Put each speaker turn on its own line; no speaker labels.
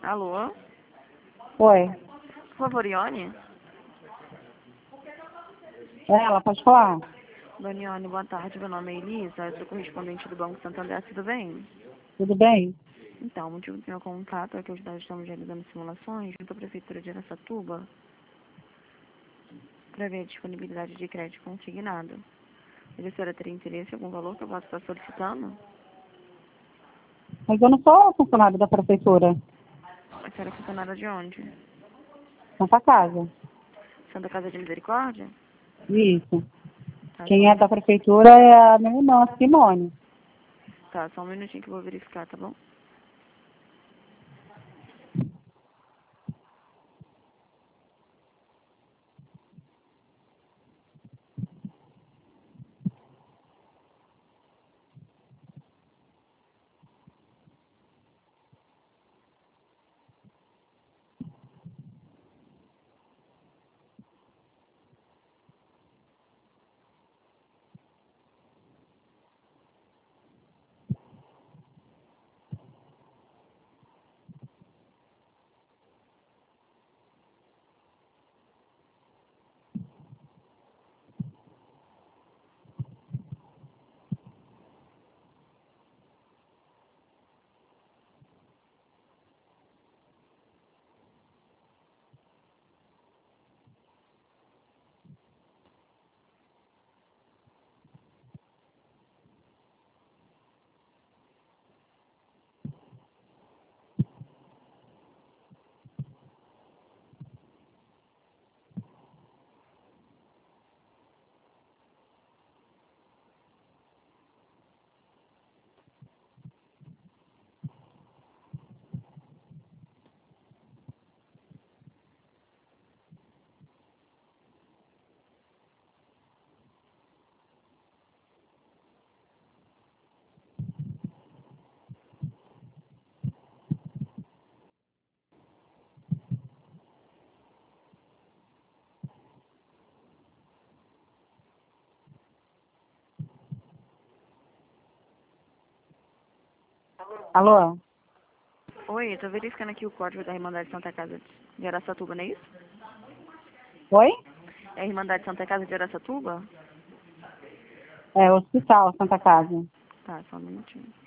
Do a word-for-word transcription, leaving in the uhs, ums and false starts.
Alô?
Oi.
Por favor, Ione?
Ela, pode falar?
Dona Ione, boa tarde. Meu nome é Elisa, eu sou correspondente do Banco Santander, tudo bem?
Tudo bem?
Então, o motivo do meu contato é que hoje nós estamos realizando simulações junto à Prefeitura de Araçatuba para ver a disponibilidade de crédito consignado. A senhora teria interesse em algum valor que eu possa estar solicitando?
Mas eu não sou funcionário da prefeitura.
A senhora é funcionária de onde?
Santa Casa.
Santa Casa de Misericórdia?
Isso.
Tá, só um
Quem é da
minutinho.
prefeitura é a minha irmã, Simone.
Tá, só um minutinho que eu vou verificar, tá bom?
Alô?
Oi, eu tô verificando aqui o código da Irmandade Santa Casa de Araçatuba, não é isso?
Oi?
É a Irmandade Santa Casa de Araçatuba?
É, Hospital Santa Casa.
Tá, só um minutinho.